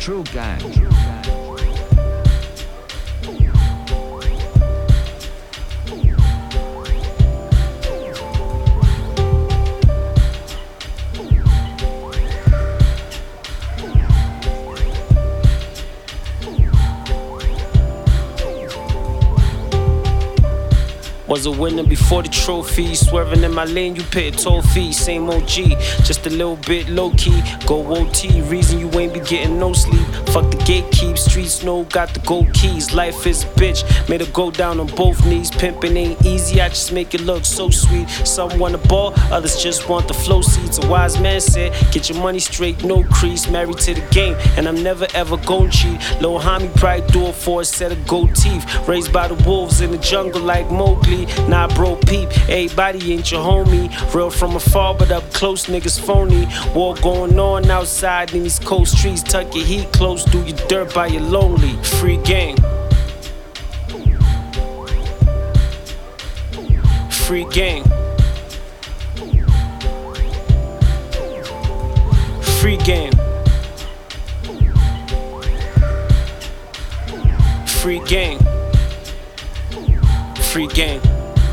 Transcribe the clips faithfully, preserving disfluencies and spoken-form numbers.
True gang. True gang. Was a winner before the trophy. Swerving in my lane, you pay a toll fee. Same O G, just a little bit low key. Go O T, reason you ain't be getting no sleep. Fuck the gatekeep, streets know got the gold keys. Life is a bitch, made her go down on both knees. Pimping ain't easy, I just make it look so sweet. Some want the ball, others just want the flow seats. A wise man said, get your money straight, no crease. Married to the game, and I'm never ever gon' cheat. Lil' homie probably do it for a set of gold teeth. Raised by the wolves in the jungle like Mowgli. Nah, bro, peep, everybody ain't your homie. Real from afar, but up close, niggas phony. War going on outside in these cold streets. Tuck your heat close, do your dirt by your lonely. Free game. Free game. Free game. Free game. Free game.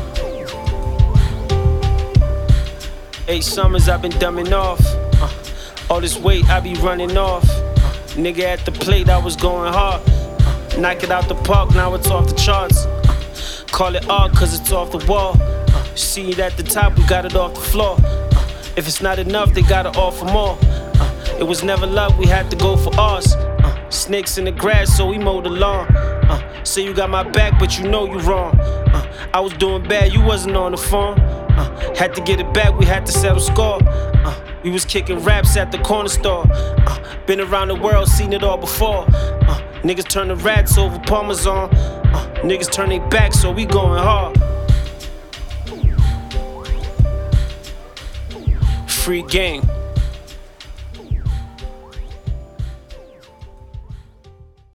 Eight summers I've been dumbing off. Uh, all this weight I be running off. Uh, nigga at the plate I was going hard. Uh, knock it out the park, now it's off the charts. Uh, call it art cause it's off the wall. Uh, see it at the top, we got it off the floor. Uh, if it's not enough, they gotta offer more. Uh, it was never luck, we had to go for ours. Uh, snakes in the grass, so we mowed the lawn. Uh, say you got my back, but you know you wrong. Uh, I was doing bad, you wasn't on the phone. Uh, had to get it back, we had to settle score. Uh, we was kicking raps at the corner store. Uh, been around the world, seen it all before. Uh, niggas turn the rats over Parmesan. Uh, niggas turn their back, so we going hard. Free game.